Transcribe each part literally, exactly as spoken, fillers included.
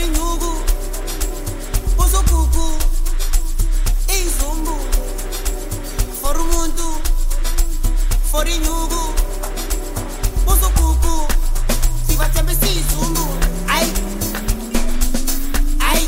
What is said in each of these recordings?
inyuku usukuku izumbu for umuntu for inyuku usukuku sibathembe sizumbu ay ay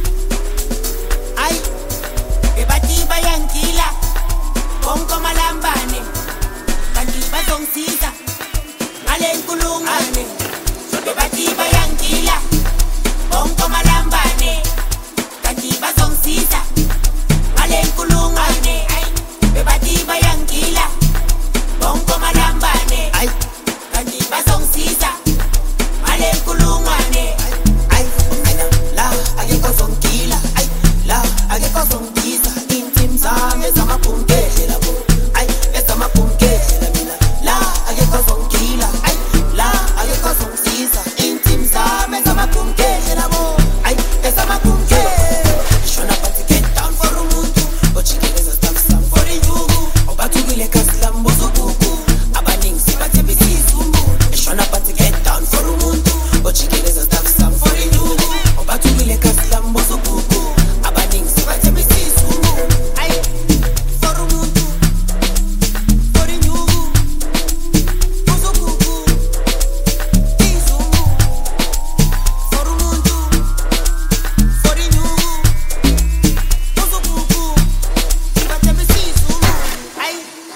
ay bebathi bayangila bonke amalambane kanti bazongisiza ngale nkulungwane bebathi bayangila bonke amalambane kanti bazongisiza ngale nkulungwane bebathi bayangila bonke amalambane kanti bazongisiza ngale nkulungwane ay mina la akekho zongila ay la akekho zongisiza intim zami zamaphunkeshe labo ay esamaphunkeshe mina la akekho zongila ay la akekho zongisiza intim zami zamaphunkeshe labo ay esamaphunkeshe shona phansi get down for umuntu ojikeleza stuff sam for inyuku obathukile kasilambo zobuku abaningi sibathembe sizumbu shona phansi get down for umuntu ojikeleza stuff sam for inyuku obathukile kasilambo zobuku abaningi sibathembe sizumbu ay for umuntu for inyuku uzobuku izumbu for umuntu for inyuku uzobuku sibathembe sizumbu ay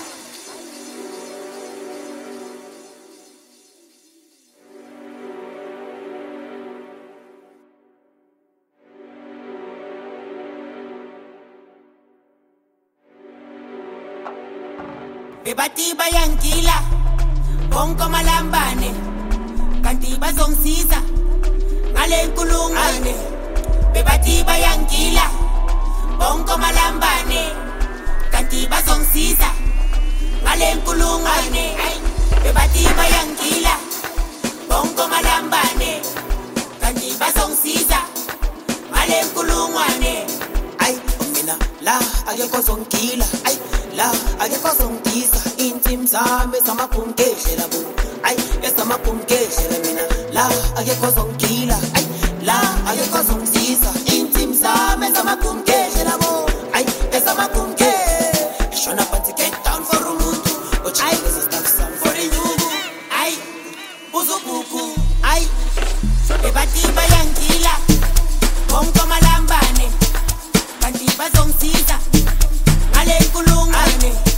bebathi bayangila bonke amalambane kanti bazongisiza ngale nkulungwane bebathi bayangila bonke amalambane kanti bazongisiza ngale nkulungwane bebathi bayangila bonke amalambane kanti bazongisiza ngale nkulungwane ay mina la akekho zongila ay la akekho zongisiza intim zami zamaphunkeshe labo ay esamaphunkeshe mina la akekho zongila ay la akekho zongisiza intim zami zamaphunkeshe labo ay esamaphunkeshe shona phansi get down for umuntu ojikeleza stuff sam for inyuku ay uzobuku ay bebathi bayangila bonke amalambane kanti bazongisiza ngale nkulungwane